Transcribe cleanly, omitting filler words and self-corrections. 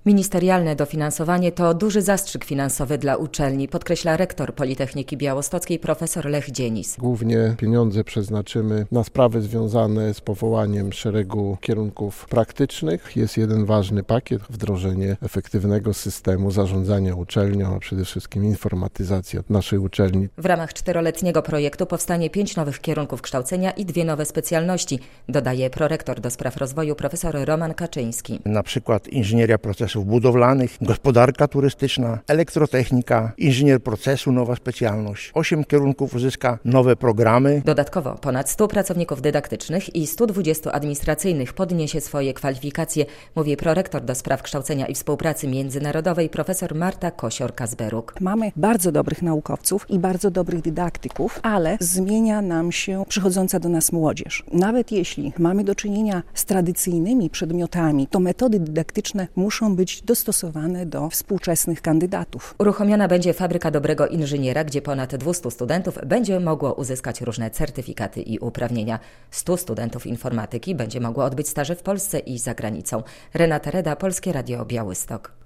Ministerialne dofinansowanie to duży zastrzyk finansowy dla uczelni, podkreśla rektor Politechniki Białostockiej profesor Lech Dzienis. Głównie pieniądze przeznaczymy na sprawy związane z powołaniem szeregu kierunków praktycznych. Jest jeden ważny pakiet, wdrożenie efektywnego systemu zarządzania uczelnią, a przede wszystkim informatyzacja naszej uczelni. W ramach 4-letniego projektu powstanie 5 nowych kierunków kształcenia i 2 nowe specjalności, dodaje prorektor do spraw rozwoju profesor Roman Kaczyński. Na przykład inżynieria procesów budowlanych, gospodarka turystyczna, elektrotechnika, inżynier procesu, nowa specjalność. 8 kierunków uzyska nowe programy. Dodatkowo ponad 100 pracowników dydaktycznych i 120 administracyjnych podniesie swoje kwalifikacje, mówi prorektor do spraw kształcenia i współpracy międzynarodowej profesor Marta Kosior-Kazberuk. Mamy bardzo dobrych naukowców i bardzo dobrych dydaktyków, ale zmienia nam się przychodząca do nas młodzież. Nawet jeśli mamy do czynienia z tradycyjnymi przedmiotami, to metody dydaktyczne muszą być dostosowane do współczesnych kandydatów. Uruchomiona będzie fabryka dobrego inżyniera, gdzie ponad 200 studentów będzie mogło uzyskać różne certyfikaty i uprawnienia. 100 studentów informatyki będzie mogło odbyć staże w Polsce i za granicą. Renata Reda, Polskie Radio Białystok.